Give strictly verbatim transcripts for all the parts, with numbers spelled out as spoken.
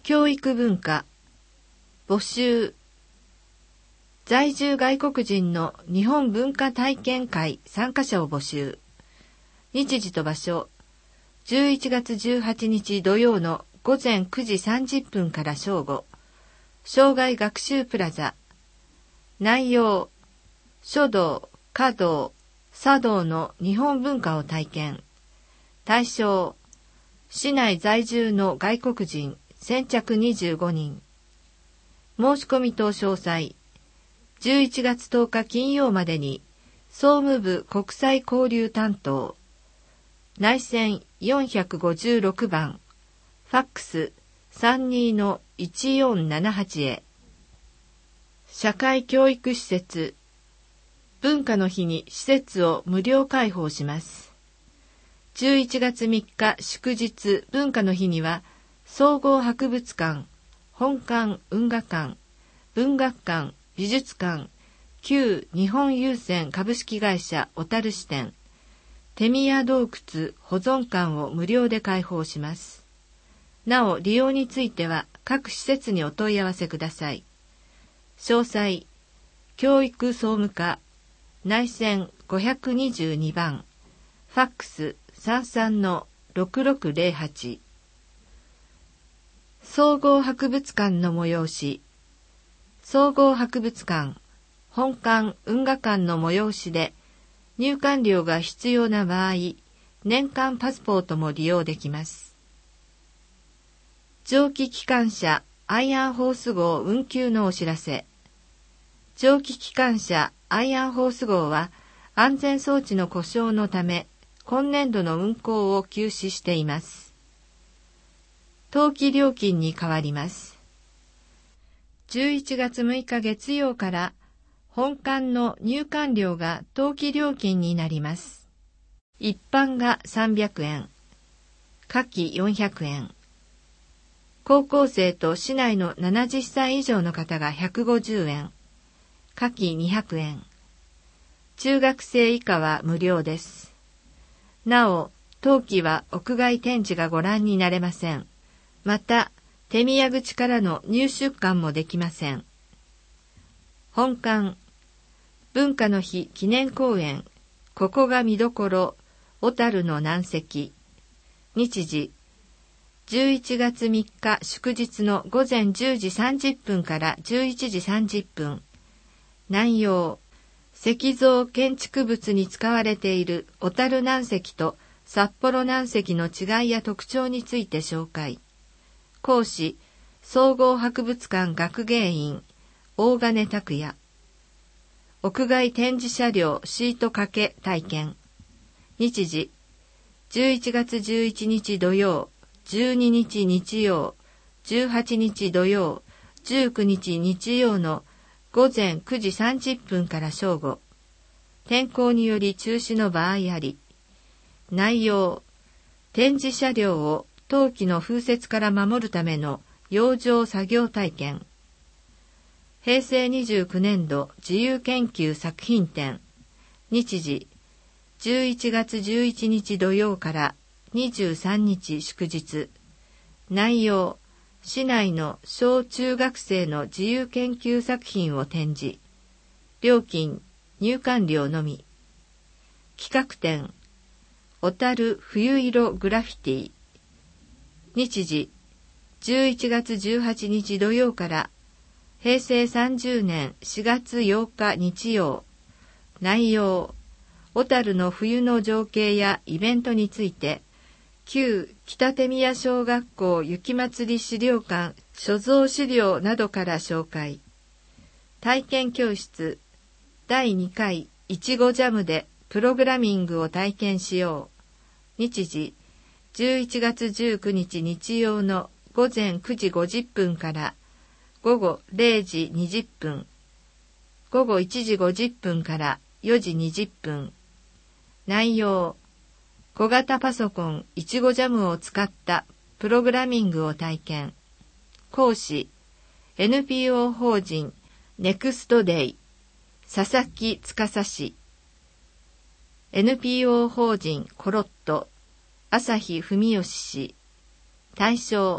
教育文化、募集、在住外国人の日本文化体験会参加者を募集。日時と場所、じゅういちがつじゅうはちにち土曜のごぜんくじさんじゅっぷんから正午、生涯学習プラザ。内容、書道、華道、茶道の日本文化を体験。対象、市内在住の外国人先着にじゅうごにん。申し込みと詳細、じゅういちがつとおか金曜までに、総務部国際交流担当、内線よんごろくばん、ファックス さんにーのいちよんななはち へ。社会教育施設、文化の日に施設を無料開放します。じゅういちがつみっか祝日文化の日には、総合博物館、本館運河館、文学館、美術館、旧日本郵船株式会社小樽支店、手宮洞窟保存館を無料で開放します。なお、利用については各施設にお問い合わせください。詳細、教育総務課、内線ごひゃくにじゅうにばん、ファックス さんさんのろくろくぜろはち。総合博物館の催し、総合博物館、本館運河館の催しで、入館料が必要な場合、年間パスポートも利用できます。蒸気機関車アイアンホース号運休のお知らせ。蒸気機関車アイアンホース号は安全装置の故障のため、今年度の運行を休止しています。当期料金に変わります。じゅういちがつむいか月曜から本館の入館料が当期料金になります。一般がさんびゃくえん、夏季よんひゃくえん。高校生と市内のななじゅっさい以上の方がひゃくごじゅうえん、夏季にひゃくえん。中学生以下は無料です。なお、当期は屋外展示がご覧になれません。また、手宮口からの入出館もできません。本館、文化の日記念公演、ここが見どころ、小樽の南石。日時、じゅういちがつみっか祝日のごぜんじゅうじさんじゅっぷんからじゅういちじさんじゅっぷん。内容、石造建築物に使われている小樽南石と札幌南石の違いや特徴について紹介。講師、総合博物館学芸員、大金拓也。屋外展示車両シート掛け体験。日時、じゅういちがつじゅういちにち土曜、じゅうににち日曜、じゅうはちにち土曜、じゅうくにち日曜のごぜんくじさんじゅっぷんから正午。天候により中止の場合あり。内容、展示車両を冬季の風雪から守るための養生作業体験。へいせいにじゅうきゅうねんど自由研究作品展。日時、じゅういちがつじゅういちにち土曜からにじゅうさんにち祝日。内容、市内の小中学生の自由研究作品を展示。料金、入館料のみ。企画展、小樽冬色グラフィティ。日時、じゅういちがつじゅうはちにち土曜からへいせいさんじゅうねんしがつようか日曜。内容、小樽の冬の情景やイベントについて、旧北手宮小学校雪まつり資料館所蔵資料などから紹介。体験教室、だいにかいいちごジャムでプログラミングを体験しよう。日時、じゅういちがつじゅうくにち日曜のごぜんくじごじゅっぷんからごごれいじにじゅっぷん、ごごいちじごじゅっぷんからよじにじゅっぷん。内容、小型パソコンいちごジャムを使ったプログラミングを体験。講師、エヌピーオー 法人ネクストデイ、佐々木司氏。エヌピーオー 法人コロット、朝日文義氏。対象、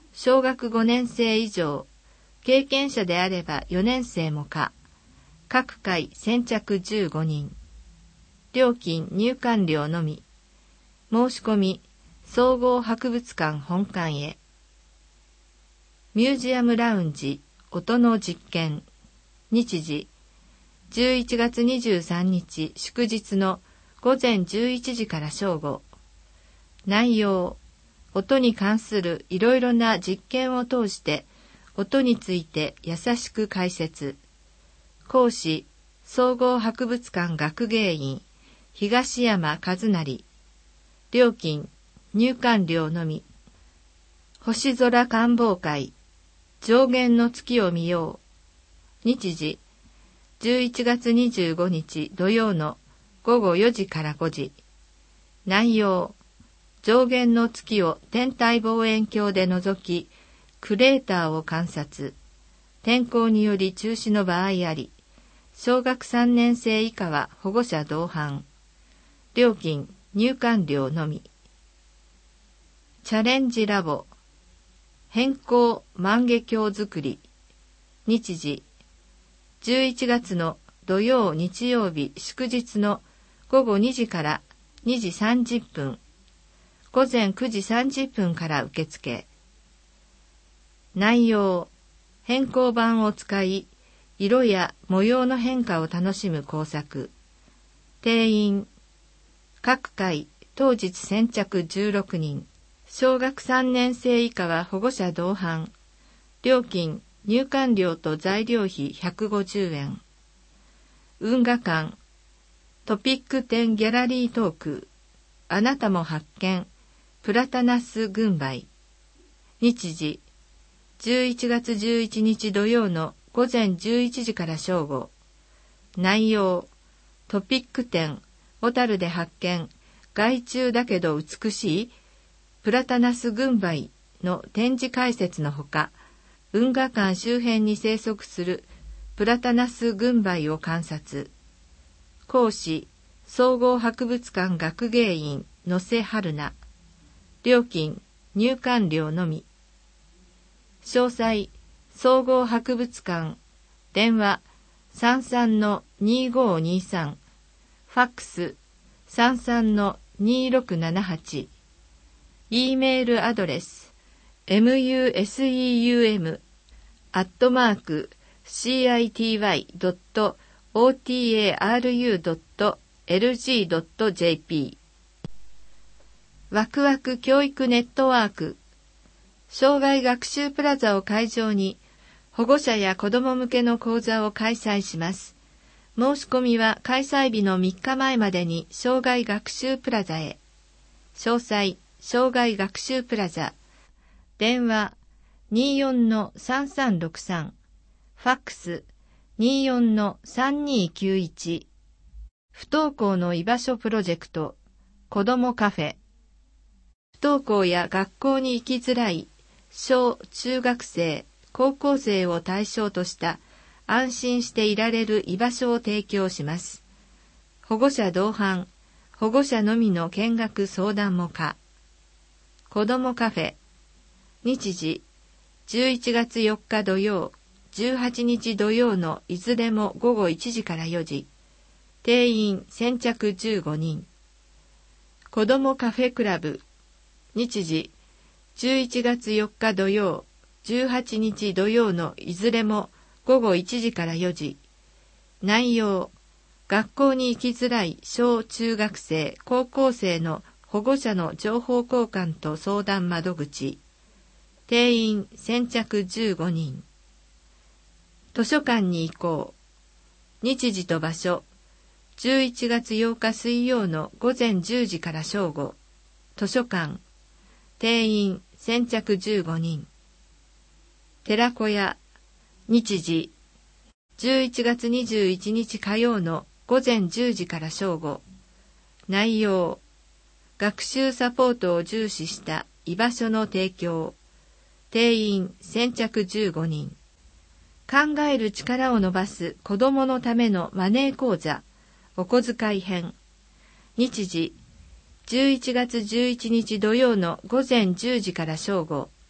小学ごねん生以上、経験者であればよねん生も可。各回先着じゅうごにん。料金入館料のみ。申し込み、総合博物館本館へ。ミュージアムラウンジ、音の実験。日時、じゅういちがつにじゅうさんにち祝日のごぜんじゅういちじから正午。内容、音に関するいろいろな実験を通して、音について優しく解説。講師、総合博物館学芸員、東山和成。料金、入館料のみ。星空観望会、上弦の月を見よう。日時、じゅういちがつにじゅうごにち土曜のごごよじからごじ。内容、上弦の月を天体望遠鏡で覗き、クレーターを観察。天候により中止の場合あり、小学さんねん生以下は保護者同伴。料金、入館料のみ。チャレンジラボ、変更万華鏡作り。日時、じゅういちがつの土曜日曜日祝日のごごにじからにじさんじゅっぷん。ごぜんくじさんじゅっぷんから受付。内容、変更板を使い、色や模様の変化を楽しむ工作。定員、各回当日先着じゅうろくにん。小学さんねん生以下は保護者同伴。料金、入館料と材料費ひゃくごじゅうえん。運河館、トピック展ギャラリートーク。あなたも発見。プラタナス軍配。日時、じゅういちがつじゅういちにち土曜のごぜんじゅういちじから正午。内容、トピック展、小樽で発見、害虫だけど美しい、プラタナス軍配の展示解説のほか、運河館周辺に生息するプラタナス軍配を観察。講師、総合博物館学芸員野瀬春菜。料金、入館料のみ。詳細、総合博物館、電話 さんさんのにごにさん、ファックス さんさんのにろくななはち、E メールアドレス ムユーエスイーユーエム アットマーク シーアイティーワイ ドット オーティーエーアールユー ドット エルジー ドット ジェーピー。ワクワク教育ネットワーク、障害学習プラザを会場に保護者や子ども向けの講座を開催します。申し込みは開催日のみっかまえまでに障害学習プラザへ。詳細、障害学習プラザ。電話 にじゅうよんのさんさんろくさん、ファックス にじゅうよんのさんにきゅういち。不登校の居場所プロジェクト、子どもカフェ。不登校や学校に行きづらい小・中学生、高校生を対象とした安心していられる居場所を提供します。保護者同伴、保護者のみの見学相談も可。子どもカフェ。日時、じゅういちがつよっか土曜、じゅうはちにち土曜のいずれもごごいちじからよじ。定員先着じゅうごにん。子どもカフェクラブ。日時、じゅういちがつよっか土曜、じゅうはちにち土曜のいずれもごごいちじからよじ。内容、学校に行きづらい小中学生、高校生の保護者の情報交換と相談窓口。定員先着じゅうごにん。図書館に行こう。日時と場所、じゅういちがつようか水曜のごぜんじゅうじから正午。図書館。定員先着じゅうごにん。寺子屋。日時、じゅういちがつにじゅういちにち火曜のごぜんじゅうじから正午。内容、学習サポートを重視した居場所の提供。定員先着じゅうごにん。考える力を伸ばす子どものためのマネー講座、お小遣い編。日時、じゅういちがつじゅういちにち土曜のごぜんじゅうじから正午。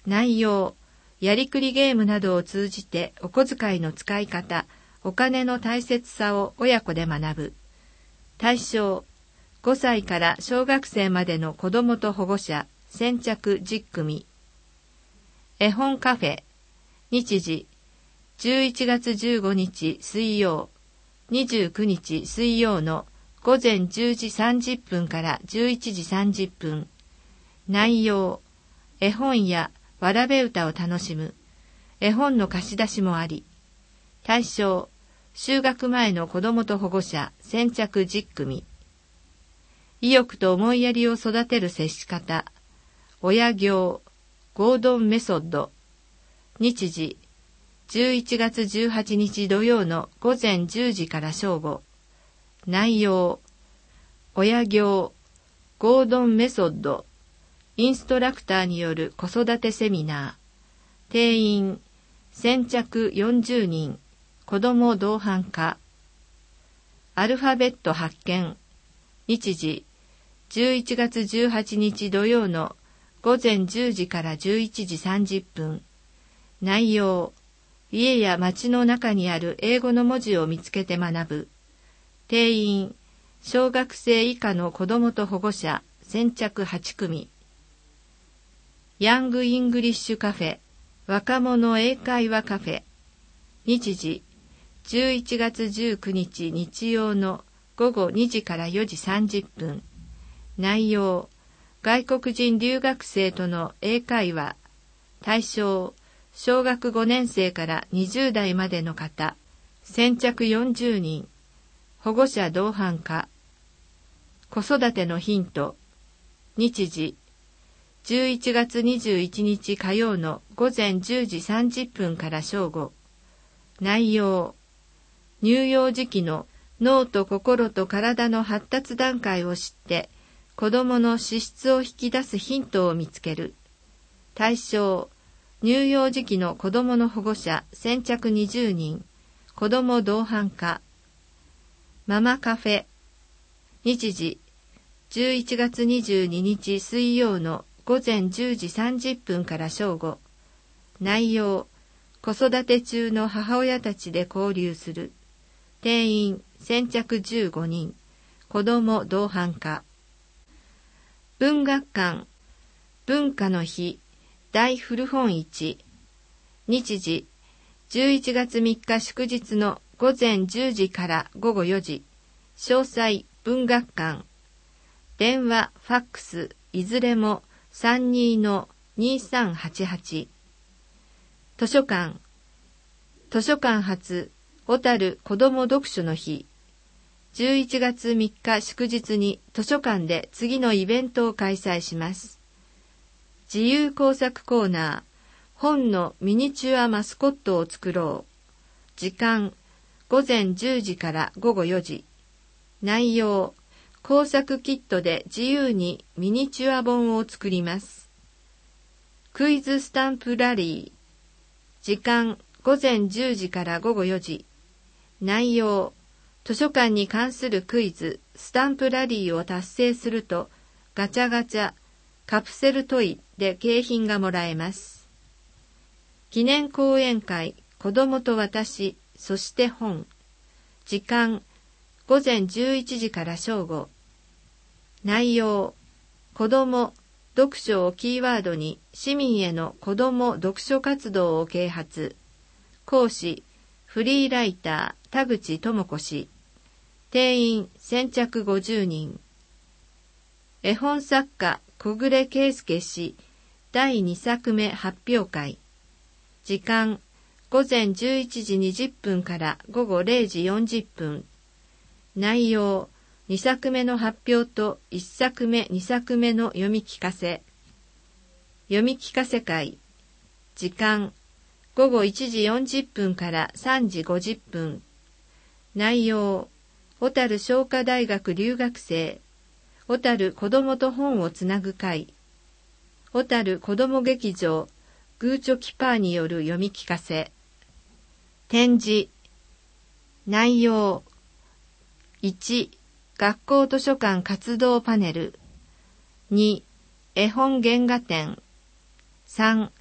内容、やりくりゲームなどを通じてお小遣いの使い方、お金の大切さを親子で学ぶ。対象、ごさいから小学生までの子どもと保護者、先着じゅっくみ。絵本カフェ、日時、じゅういちがつじゅうごにち水曜、にじゅうくにち水曜のごぜんじゅうじさんじゅっぷんからじゅういちじさんじゅっぷん。内容、絵本やわらべ歌を楽しむ。絵本の貸し出しもあり。対象、就学前の子どもと保護者、先着じゅっくみ。意欲と思いやりを育てる接し方。親行、ゴードンメソッド。日時、じゅういちがつじゅうはちにち土曜のごぜんじゅうじから正午。内容、親行、ゴードンメソッド。インストラクターによる子育てセミナー。定員、先着よんじゅうにん。子ども同伴化。アルファベット発見。日時、じゅういちがつじゅうはちにち土曜のごぜんじゅうじからじゅういちじさんじゅっぷん。内容、家や町の中にある英語の文字を見つけて学ぶ。定員、小学生以下の子どもと保護者、先着はちくみ。ヤングイングリッシュカフェ、若者英会話カフェ。日時、じゅういちがつじゅうくにち日曜のごごにじからよじさんじゅっぷん。内容、外国人留学生との英会話。対象、小学ごねんせいからにじゅうだいまでの方。先着よんじゅうにん。保護者同伴化。子育てのヒント。日時、じゅういちがつにじゅういちにち火曜のごぜんじゅうじさんじゅっぷんから正午。内容、乳幼児期の脳と心と体の発達段階を知って子どもの資質を引き出すヒントを見つける。対象、乳幼児期の子どもの保護者先着にじゅうにん。子ども同伴化。ママカフェ。日時、じゅういちがつにじゅうににち水曜のごぜんじゅうじさんじゅっぷんから正午。内容、子育て中の母親たちで交流する。定員、先着じゅうごにん。子ども同伴化。文学館、文化の日、大古本市。日時、じゅういちがつみっか祝日のごぜんじゅうじからごごよじ。詳細、文学館。電話、ファックス、いずれも さんじゅうのにさんはちはち。図書館。図書館発、小樽子ども読書の日。じゅういちがつみっか祝日に図書館で次のイベントを開催します。自由工作コーナー、本のミニチュアマスコットを作ろう。時間、ごぜんじゅうじからごごよじ。内容、工作キットで自由にミニチュア本を作ります。クイズスタンプラリー。時間、ごぜんじゅうじからごごよじ。内容、図書館に関するクイズ、スタンプラリーを達成すると、ガチャガチャ、カプセルトイで景品がもらえます。記念講演会、子どもと私、そして本。時間、ごぜんじゅういちじから正午。内容、子ども、読書をキーワードに市民への子ども読書活動を啓発。講師、フリーライター、田口智子氏。定員、先着ごじゅうにん。絵本作家、小暮圭介氏、だいにさくめ発表会。時間、ごぜんじゅういちじにじゅっぷんからごごれいじよんじゅっぷん。内容、にさくめの発表といっさくめ、にさくめの読み聞かせ。読み聞かせ会。時間、ごごいちじよんじゅっぷんからさんじごじゅっぷん。内容、小樽商科大学留学生。小樽子どもと本をつなぐ会。小樽子ども劇場、グーチョキパーによる読み聞かせ。展示。内容。いち、学校図書館活動パネル。に、絵本原画展。さん、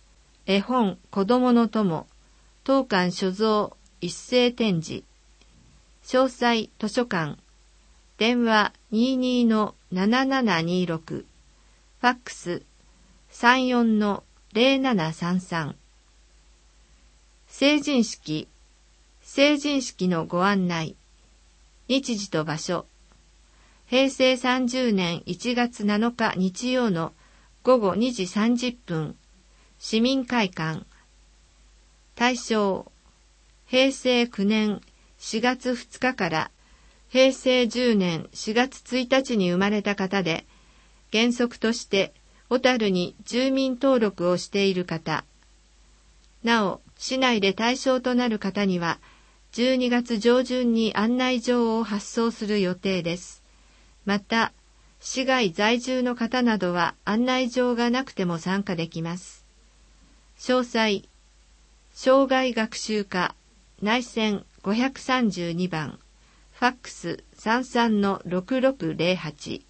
絵本子供の友、当館所蔵一斉展示。詳細図書館。電話 にじゅうにのななななにじゅうろく。ファックス さんじゅうよんのゼロななさんさん。成人式。成人式のご案内。日時と場所。へいせいさんじゅうねんいちがつなのか日曜のごごにじさんじゅっぷん。市民会館。対象。へいせいきゅうねんしがつふつかからへいせいじゅうねんしがつついたちに生まれた方で、原則として小樽に住民登録をしている方。なお、市内で対象となる方には、じゅうにがつじょうじゅんに案内状を発送する予定です。また、市外在住の方などは案内状がなくても参加できます。詳細、障害学習課、内線ごひゃくさんじゅうにばん、ファックス さんじゅうさんのろくろくゼロはち。